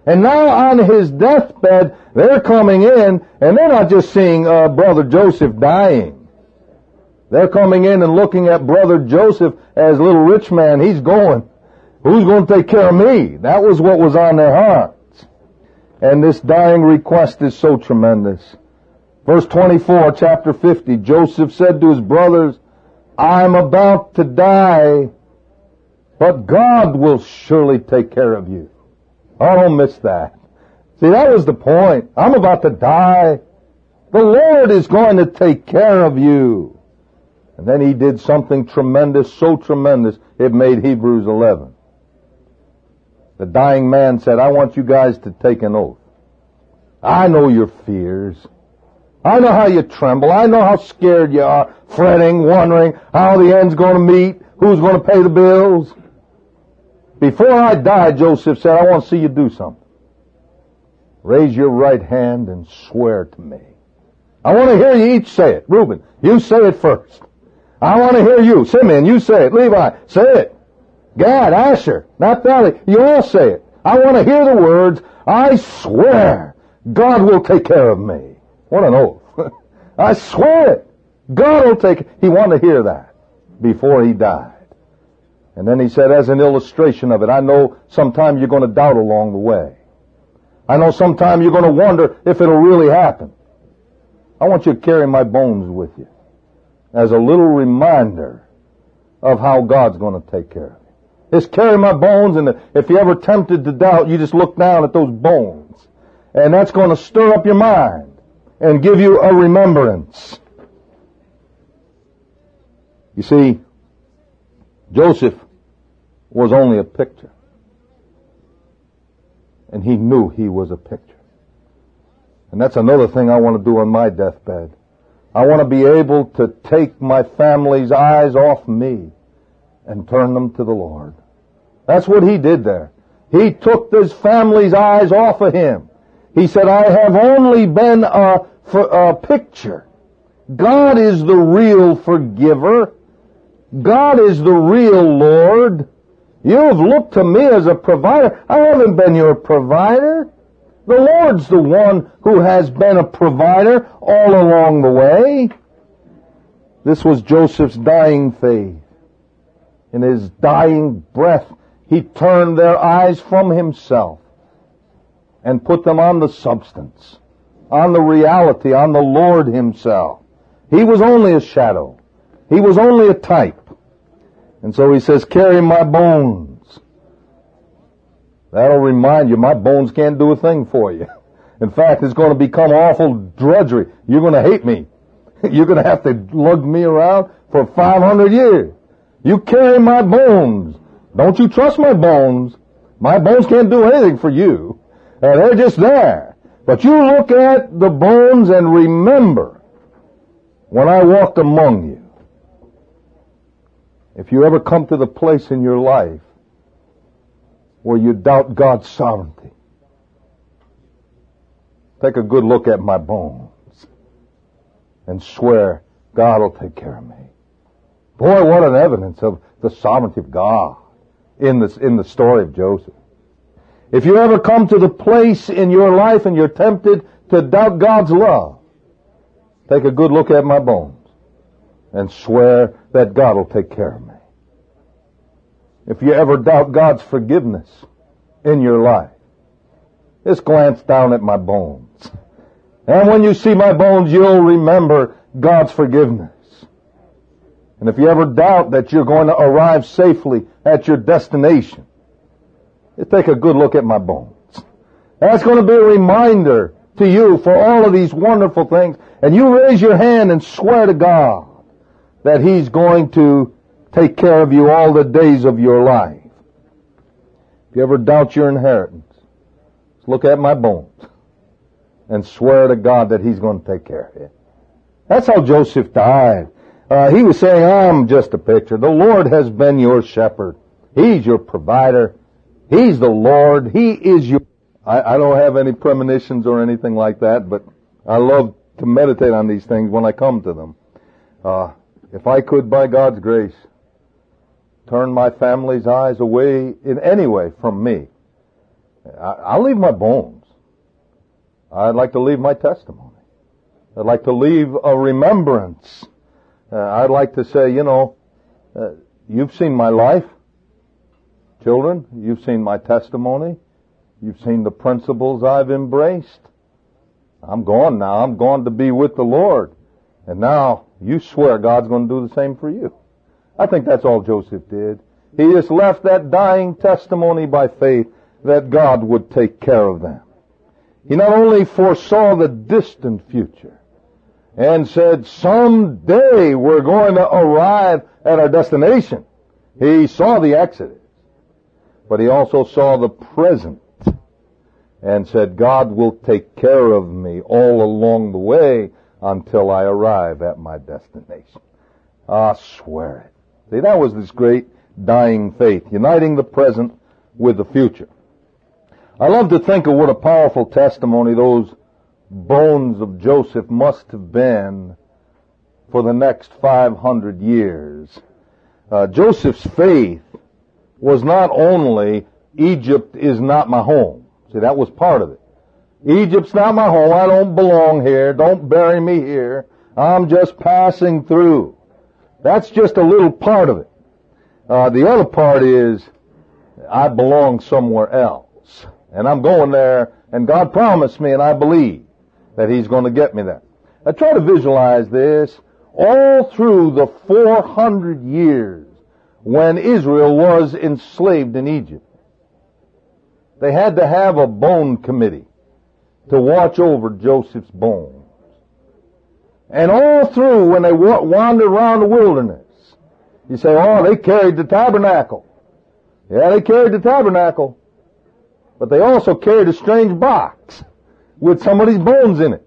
And now on his deathbed, they're coming in, and they're not just seeing uh, Brother Joseph dying. They're coming in and looking at Brother Joseph as little rich man. He's going. Who's going to take care of me? That was what was on their hearts. And this dying request is so tremendous. Verse twenty-four, chapter fifty, Joseph said to his brothers, I'm about to die, but God will surely take care of you. Oh, don't miss that. See, that was the point. I'm about to die. The Lord is going to take care of you. And then he did something tremendous, so tremendous, it made Hebrews eleven. The dying man said, I want you guys to take an oath. I know your fears. I know how you tremble. I know how scared you are, fretting, wondering how the end's going to meet, who's going to pay the bills. Before I die, Joseph said, I want to see you do something. Raise your right hand and swear to me. I want to hear you each say it. Reuben, you say it first. I want to hear you. Simeon, you say it. Levi, say it. Gad, Asher, Naphtali, you all say it. I want to hear the words, I swear God will take care of me. What an oath. I swear it. God will take, he wanted to hear that before he died. And then he said, as an illustration of it, I know sometime you're going to doubt along the way. I know sometime you're going to wonder if it'll really happen. I want you to carry my bones with you as a little reminder of how God's going to take care of you. Just carry my bones, and if you're ever tempted to doubt, you just look down at those bones. And that's going to stir up your mind and give you a remembrance. You see, Joseph was only a picture. And he knew he was a picture. And that's another thing I want to do on my deathbed. I want to be able to take my family's eyes off me and turn them to the Lord. That's what he did there. He took his family's eyes off of him. He said, I have only been a, a picture. God is the real forgiver. God is the real Lord. You have looked to me as a provider. I haven't been your provider. The Lord's the one who has been a provider all along the way. This was Joseph's dying faith. In his dying breath, he turned their eyes from himself and put them on the substance, on the reality, on the Lord himself. He was only a shadow. He was only a type. And so he says, carry my bones. That'll remind you, my bones can't do a thing for you. In fact, it's going to become awful drudgery. You're going to hate me. You're going to have to lug me around for five hundred years. You carry my bones. Don't you trust my bones. My bones can't do anything for you. Uh, they're just there. But you look at the bones and remember when I walked among you. If you ever come to the place in your life where you doubt God's sovereignty, take a good look at my bones and swear God will take care of me. Boy, what an evidence of the sovereignty of God in this, in the story of Joseph. If you ever come to the place in your life and you're tempted to doubt God's love, take a good look at my bones and swear that God will take care of me. If you ever doubt God's forgiveness in your life, just glance down at my bones. And when you see my bones, you'll remember God's forgiveness. And if you ever doubt that you're going to arrive safely at your destination, just take a good look at my bones. That's going to be a reminder to you for all of these wonderful things. And you raise your hand and swear to God that He's going to take care of you all the days of your life. If you ever doubt your inheritance, just look at my bones and swear to God that He's going to take care of you. That's how Joseph died. Uh, he was saying, I'm just a picture. The Lord has been your shepherd. He's your provider. He's the Lord. He is your... I, I don't have any premonitions or anything like that, but I love to meditate on these things when I come to them. Uh, if I could, by God's grace, turn my family's eyes away in any way from me I'll leave my bones. I'd like to leave my testimony. I'd like to leave a remembrance. Uh, I'd like to say, you know, uh, you've seen my life. Children, you've seen my testimony. You've seen the principles I've embraced. I'm gone now. I'm gone to be with the Lord. And now you swear God's going to do the same for you. I think that's all Joseph did. He just left that dying testimony by faith that God would take care of them. He not only foresaw the distant future and said, someday we're going to arrive at our destination. He saw the Exodus, but he also saw the present and said, God will take care of me all along the way until I arrive at my destination. I swear it. See, that was this great dying faith, uniting the present with the future. I love to think of what a powerful testimony those bones of Joseph must have been for the next five hundred years. Uh, Joseph's faith was not only, Egypt is not my home. See, that was part of it. Egypt's not my home. I don't belong here. Don't bury me here. I'm just passing through. That's just a little part of it. Uh, the other part is, I belong somewhere else. And I'm going there, and God promised me, and I believe that He's going to get me there. I try to visualize this all through the four hundred years when Israel was enslaved in Egypt. They had to have a bone committee to watch over Joseph's bones. And all through when they wandered around the wilderness, you say, oh, they carried the tabernacle. Yeah, they carried the tabernacle. But they also carried a strange box with somebody's bones in it.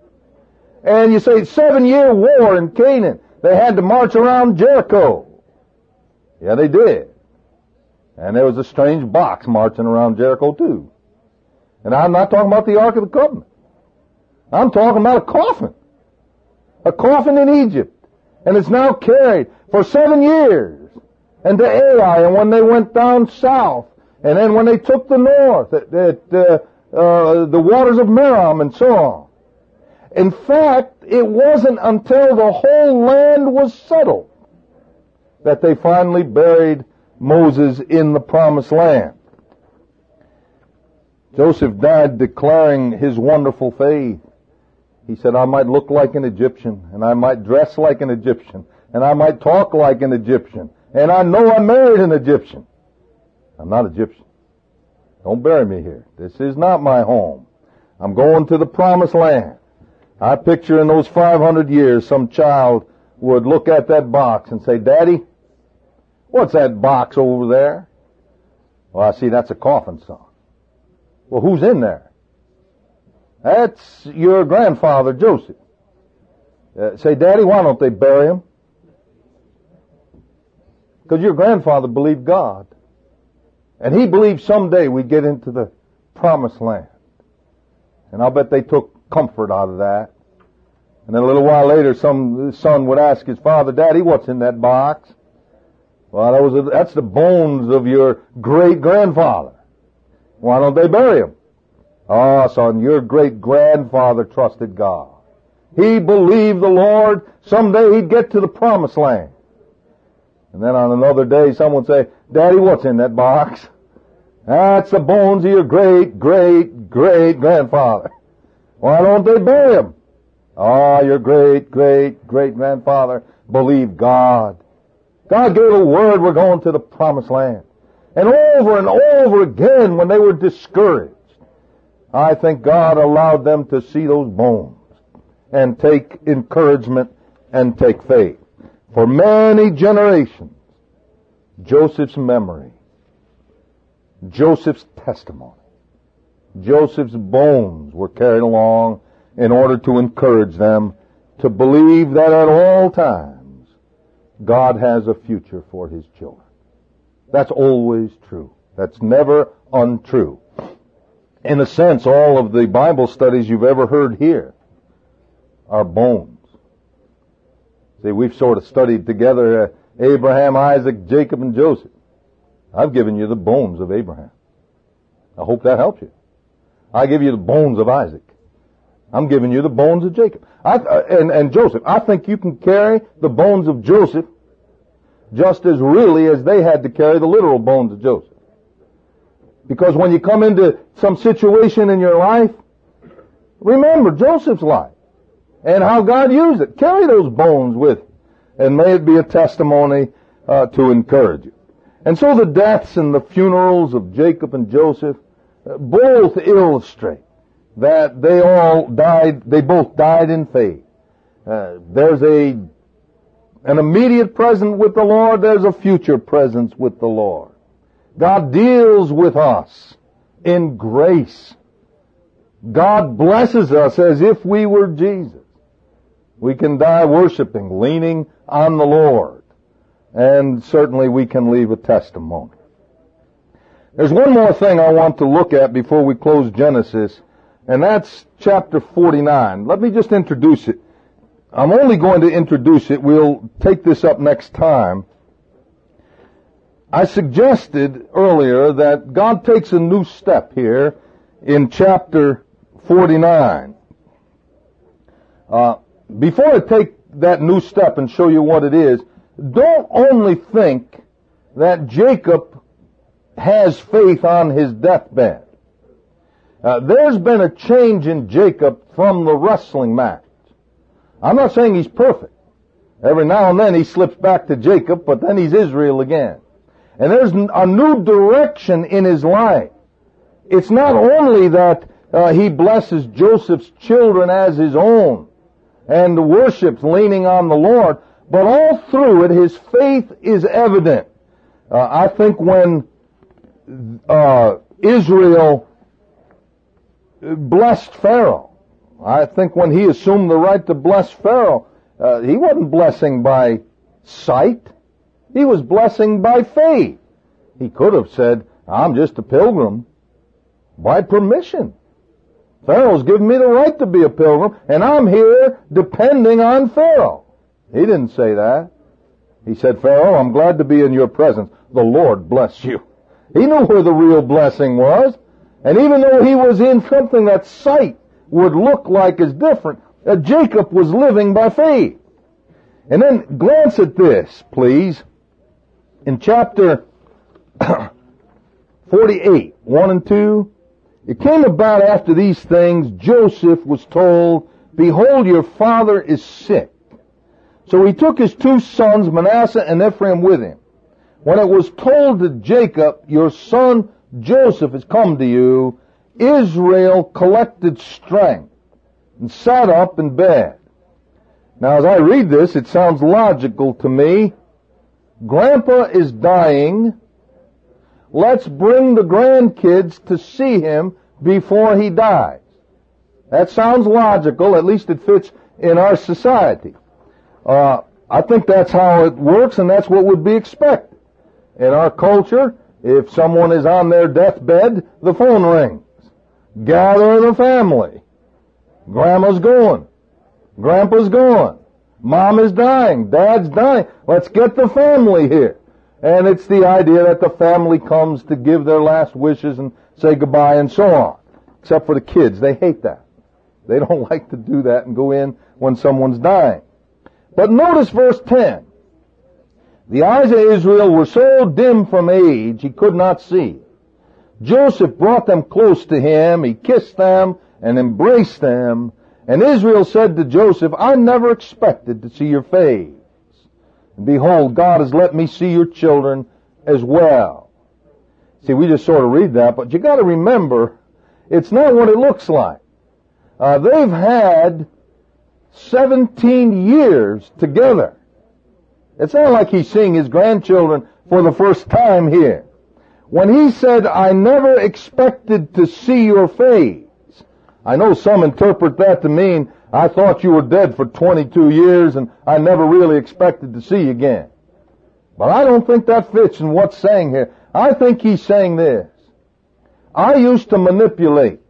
And you say, seven-year war in Canaan. They had to march around Jericho. Yeah, they did. And there was a strange box marching around Jericho too. And I'm not talking about the Ark of the Covenant. I'm talking about a coffin. A coffin in Egypt. And it's now carried for seven years. And to Ai, and when they went down south, and then when they took the north, at, at uh, uh, the waters of Merom and so on. In fact, it wasn't until the whole land was settled that they finally buried Moses in the promised land. Joseph died declaring his wonderful faith. He said, I might look like an Egyptian, and I might dress like an Egyptian, and I might talk like an Egyptian, and I know I married an Egyptian. I'm not Egyptian. Don't bury me here. This is not my home. I'm going to the promised land. I picture in those five hundred years some child would look at that box and say, Daddy, what's that box over there? Well, I see that's a coffin, son. Well, who's in there? That's your grandfather, Joseph. Uh, say, Daddy, why don't they bury him? Because your grandfather believed God. And he believed someday we'd get into the promised land. And I'll bet they took comfort out of that. And then a little while later, some son would ask his father, Daddy, what's in that box? Well, that was a, that's the bones of your great-grandfather. Why don't they bury him? Oh, son, your great-grandfather trusted God. He believed the Lord. Someday he'd get to the promised land. And then on another day, someone would say, Daddy, what's in that box? That's the bones of your great-great-great-grandfather. Why don't they bury him? Oh, your great-great-great-grandfather believed God. God gave a word, we're going to the promised land. And over and over again, when they were discouraged, I think God allowed them to see those bones and take encouragement and take faith. For many generations, Joseph's memory, Joseph's testimony, Joseph's bones were carried along in order to encourage them to believe that at all times God has a future for His children. That's always true. That's never untrue. In a sense, all of the Bible studies you've ever heard here are bones. See, we've sort of studied together uh, Abraham, Isaac, Jacob, and Joseph. I've given you the bones of Abraham. I hope that helps you. I give you the bones of Isaac. I'm giving you the bones of Jacob. I, uh, and, and Joseph. I think you can carry the bones of Joseph just as really as they had to carry the literal bones of Joseph. Because when you come into some situation in your life, remember Joseph's life and how God used it. Carry those bones with you, and may it be a testimony uh, to encourage you. And so the deaths and the funerals of Jacob and Joseph uh, both illustrate that they all died, they both died in faith. Uh, there's a an immediate presence with the Lord, there's a future presence with the Lord. God deals with us in grace. God blesses us as if we were Jesus. We can die worshiping, leaning on the Lord. And certainly we can leave a testimony. There's one more thing I want to look at before we close Genesis, and that's chapter forty-nine. Let me just introduce it. I'm only going to introduce it. We'll take this up next time. I suggested earlier that God takes a new step here in chapter forty-nine. Uh, before I take that new step and show you what it is, don't only think that Jacob has faith on his deathbed. Uh, there's been a change in Jacob from the wrestling match. I'm not saying he's perfect. Every now and then he slips back to Jacob, but then he's Israel again. And there's a new direction in his life. It's not only that uh, he blesses Joseph's children as his own and worships leaning on the Lord, but all through it his faith is evident. Uh, I think when uh, Israel blessed Pharaoh, I think when he assumed the right to bless Pharaoh, uh, he wasn't blessing by sight. He was blessing by faith. He could have said, I'm just a pilgrim by permission. Pharaoh's given me the right to be a pilgrim, and I'm here depending on Pharaoh. He didn't say that. He said, Pharaoh, I'm glad to be in your presence. The Lord bless you. He knew where the real blessing was. And even though he was in something that sight would look like is different, uh, Jacob was living by faith. And then glance at this, please. In chapter forty-eight, one and two, it came about after these things, Joseph was told, behold, your father is sick. So he took his two sons, Manasseh and Ephraim, with him. When it was told to Jacob, your son Joseph has come to you, Israel collected strength and sat up in bed. Now as I read this, it sounds logical to me. Grandpa is dying. Let's bring the grandkids to see him before he dies. That sounds logical, at least it fits in our society. Uh, I think that's how it works, and that's what would be expected. In our culture, if someone is on their deathbed, the phone rings. Gather the family. Grandma's going. Grandpa's going. Mom is dying. Dad's dying. Let's get the family here. And it's the idea that the family comes to give their last wishes and say goodbye and so on. Except for the kids. They hate that. They don't like to do that and go in when someone's dying. But notice verse ten. The eyes of Israel were so dim from age he could not see. Joseph brought them close to him. He kissed them and embraced them. And Israel said to Joseph, I never expected to see your face. And behold, God has let me see your children as well. See, we just sort of read that, but you got to remember, it's not what it looks like. Uh, they've had seventeen years together. It's not like he's seeing his grandchildren for the first time here. When he said, I never expected to see your face, I know some interpret that to mean, I thought you were dead for twenty-two years and I never really expected to see you again. But I don't think that fits in what's saying here. I think he's saying this. I used to manipulate.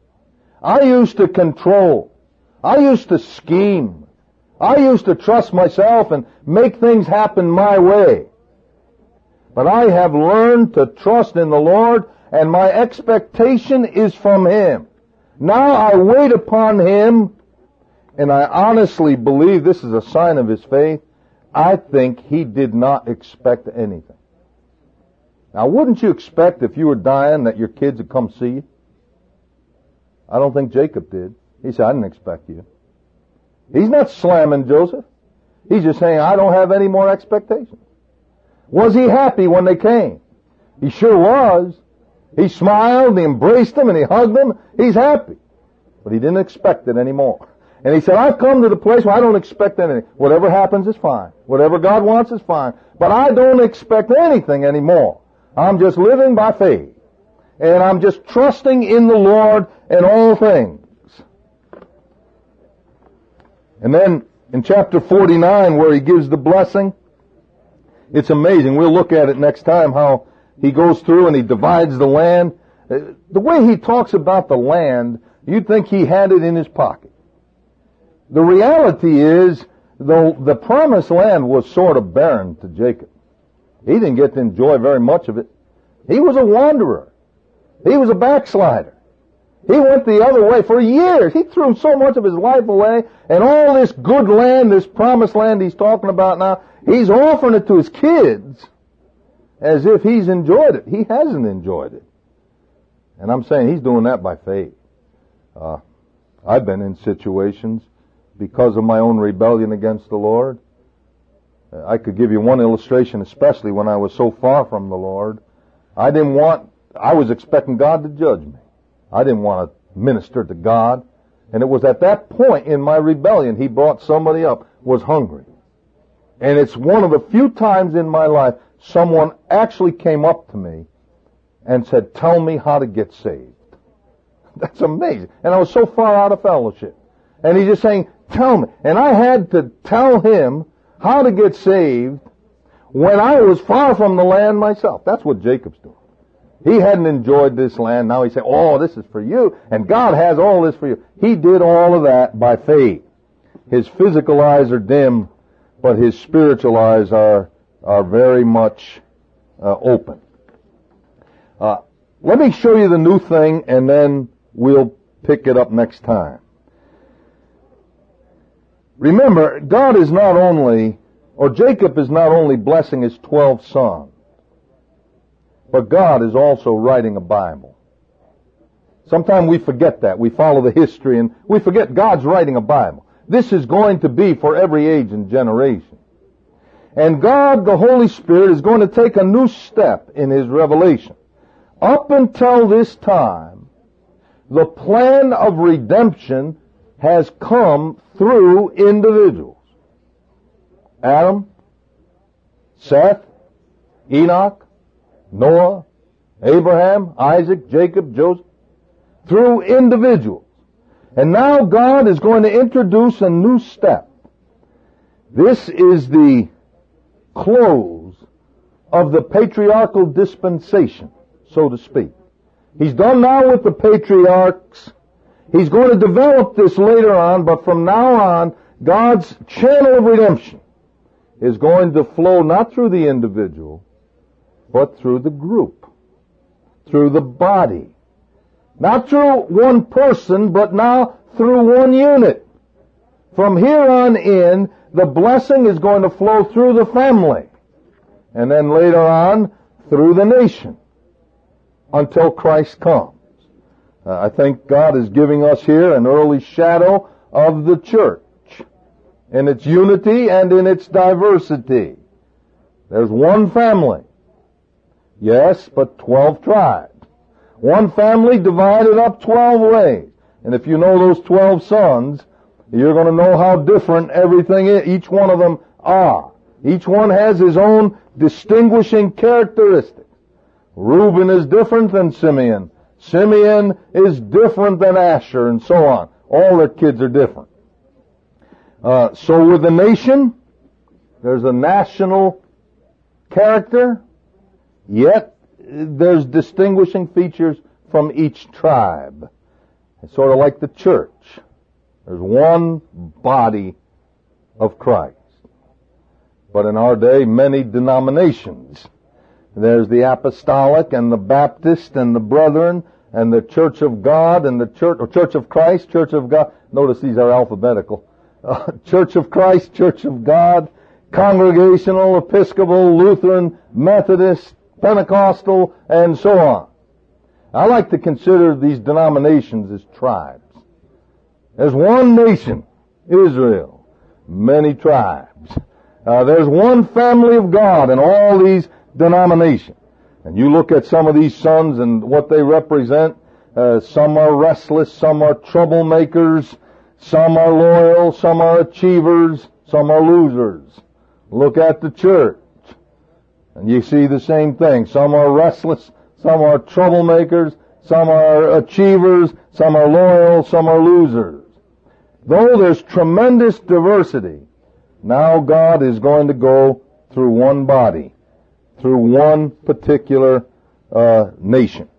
I used to control. I used to scheme. I used to trust myself and make things happen my way. But I have learned to trust in the Lord, and my expectation is from Him. Now I wait upon Him, and I honestly believe this is a sign of his faith. I think he did not expect anything. Now, wouldn't you expect if you were dying that your kids would come see you? I don't think Jacob did. He said, I didn't expect you. He's not slamming Joseph. He's just saying, I don't have any more expectations. Was he happy when they came? He sure was. He smiled, and he embraced them, and he hugged them. He's happy. But he didn't expect it anymore. And he said, I've come to the place where I don't expect anything. Whatever happens is fine. Whatever God wants is fine. But I don't expect anything anymore. I'm just living by faith. And I'm just trusting in the Lord in all things. And then in chapter forty-nine, where he gives the blessing, it's amazing. We'll look at it next time, how he goes through and he divides the land. The way he talks about the land, you'd think he had it in his pocket. The reality is, though the promised land was sort of barren to Jacob. He didn't get to enjoy very much of it. He was a wanderer. He was a backslider. He went the other way for years. He threw so much of his life away, and all this good land, this promised land he's talking about now, he's offering it to his kids as if he's enjoyed it. He hasn't enjoyed it. And I'm saying he's doing that by faith. Uh, I've been in situations because of my own rebellion against the Lord. Uh, I could give you one illustration, especially when I was so far from the Lord. I didn't want, I was expecting God to judge me. I didn't want to minister to God. And it was at that point in my rebellion, He brought somebody up, was hungry. And it's one of the few times in my life someone actually came up to me and said, tell me how to get saved. That's amazing. And I was so far out of fellowship. And he's just saying, tell me. And I had to tell him how to get saved when I was far from the land myself. That's what Jacob's doing. He hadn't enjoyed this land. Now he said, oh, this is for you, and God has all this for you. He did all of that by faith. His physical eyes are dim, but his spiritual eyes are, are very much uh, open. Uh, let me show you the new thing, and then we'll pick it up next time. Remember, God is not only, or Jacob is not only blessing his twelve sons, but God is also writing a Bible. Sometimes we forget that. We follow the history and we forget God's writing a Bible. This is going to be for every age and generation. And God, the Holy Spirit, is going to take a new step in His revelation. Up until this time, the plan of redemption has come through individuals. Adam, Seth, Enoch, Noah, Abraham, Isaac, Jacob, Joseph, through individuals. And now God is going to introduce a new step. This is the close of the patriarchal dispensation, so to speak. He's done now with the patriarchs. He's going to develop this later on, but from now on, God's channel of redemption is going to flow not through the individual, but through the group, through the body. Not through one person, but now through one unit. From here on in, the blessing is going to flow through the family, and then later on, through the nation, until Christ comes. Uh, I think God is giving us here an early shadow of the church, in its unity and in its diversity. There's one family. Yes, but twelve tribes. One family divided up twelve ways. And if you know those twelve sons, you're going to know how different everything is. Each one of them are. Each one has his own distinguishing characteristics. Reuben is different than Simeon. Simeon is different than Asher, and so on. All their kids are different. Uh, so with the nation, there's a national character. Yet, there's distinguishing features from each tribe. It's sort of like the church. There's one body of Christ. But in our day, many denominations. There's the Apostolic and the Baptist and the Brethren and the Church of God and the Church, or Church of Christ, Church of God. Notice these are alphabetical. Uh, Church of Christ, Church of God, Congregational, Episcopal, Lutheran, Methodist, Pentecostal, and so on. I like to consider these denominations as tribes. There's one nation, Israel, many tribes. Uh, there's one family of God in all these denominations. And you look at some of these sons and what they represent. Uh, some are restless, some are troublemakers, some are loyal, some are achievers, some are losers. Look at the church, and you see the same thing. Some are restless, some are troublemakers, some are achievers, some are loyal, some are losers. Though there's tremendous diversity, now God is going to go through one body, through one particular uh, nation.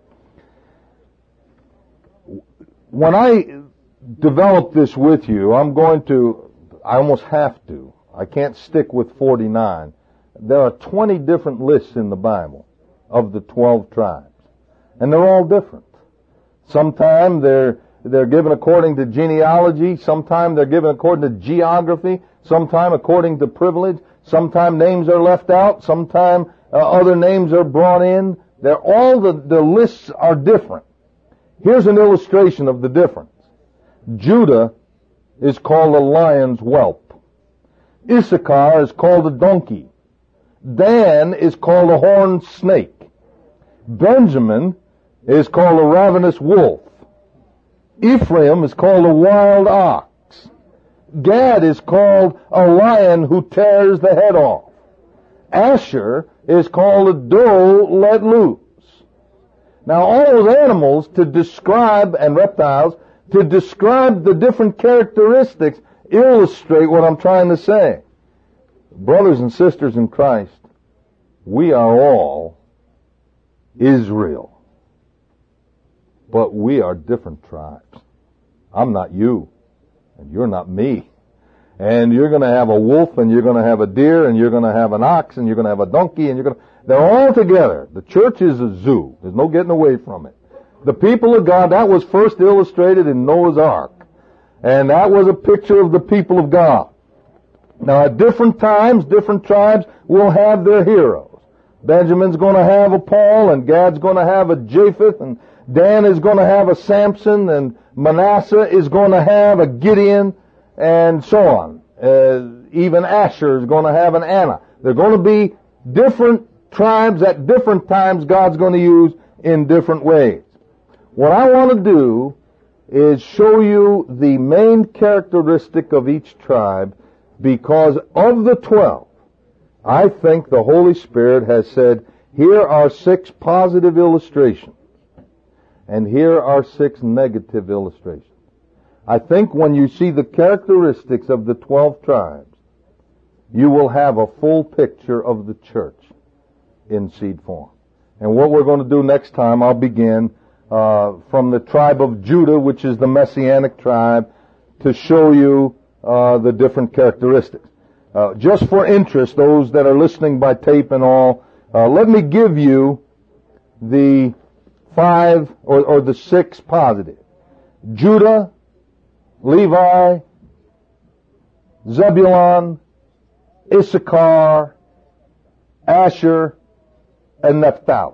When I develop this with you, I'm going to, I almost have to, I can't stick with forty-nine. There are twenty different lists in the Bible of the twelve tribes. And they're all different. Sometimes they're, they're given according to genealogy, sometimes they're given according to geography, sometimes according to privilege, sometimes names are left out, sometimes uh, other names are brought in. They're all the, the lists are different. Here's an illustration of the difference. Judah is called a lion's whelp. Issachar is called a donkey. Dan is called a horned snake. Benjamin is called a ravenous wolf. Ephraim is called a wild ox. Gad is called a lion who tears the head off. Asher is called a doe let loose. Now all those animals to describe, and reptiles, to describe the different characteristics illustrate what I'm trying to say. Brothers and sisters in Christ, we are all Israel. But we are different tribes. I'm not you, and you're not me. And you're going to have a wolf, and you're going to have a deer, and you're going to have an ox, and you're going to have a donkey, and you're going to... They're all together. The church is a zoo. There's no getting away from it. The people of God, that was first illustrated in Noah's Ark. And that was a picture of the people of God. Now at different times, different tribes will have their heroes. Benjamin's going to have a Paul, and Gad's going to have a Japheth, and Dan is going to have a Samson, and Manasseh is going to have a Gideon, and so on. Uh, even Asher is going to have an Anna. They're going to be different tribes at different times God's going to use in different ways. What I want to do is show you the main characteristic of each tribe, because of the twelve, I think the Holy Spirit has said, here are six positive illustrations, and here are six negative illustrations. I think when you see the characteristics of the twelve tribes, you will have a full picture of the church in seed form. And what we're going to do next time, I'll begin uh, from the tribe of Judah, which is the Messianic tribe, to show you uh, the different characteristics. Uh, just for interest, those that are listening by tape and all, uh, let me give you the five or, or the six positive. Judah, Levi, Zebulun, Issachar, Asher, and Naphtali.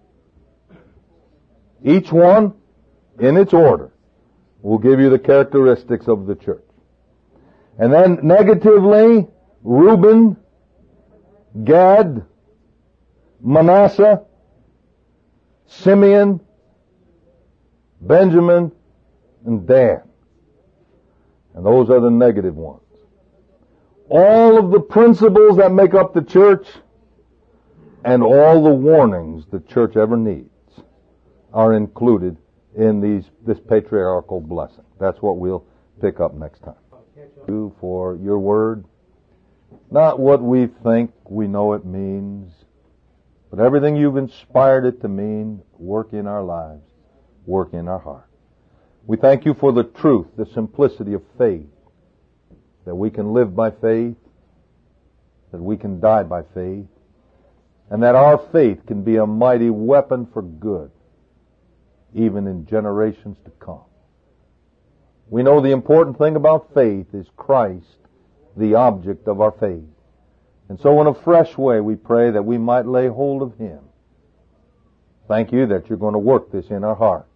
Each one, in its order, will give you the characteristics of the church. And then negatively, Reuben, Gad, Manasseh, Simeon, Benjamin, and Dan. And those are the negative ones. All of the principles that make up the church and all the warnings the church ever needs are included in these this patriarchal blessing. That's what we'll pick up next time. You for your word, not what we think we know it means, but everything you've inspired it to mean, work in our lives, work in our heart. We thank you for the truth, the simplicity of faith, that we can live by faith, that we can die by faith, and that our faith can be a mighty weapon for good, even in generations to come. We know the important thing about faith is Christ, the object of our faith. And so in a fresh way we pray that we might lay hold of Him. Thank you that you're going to work this in our hearts.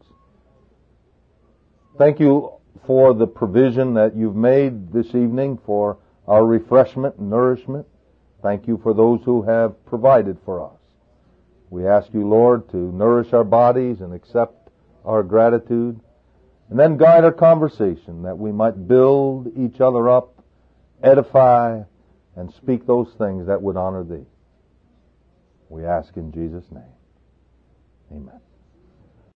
Thank you for the provision that you've made this evening for our refreshment and nourishment. Thank you for those who have provided for us. We ask you, Lord, to nourish our bodies and accept our gratitude, and then guide our conversation that we might build each other up, edify, and speak those things that would honor Thee. We ask in Jesus' name. Amen.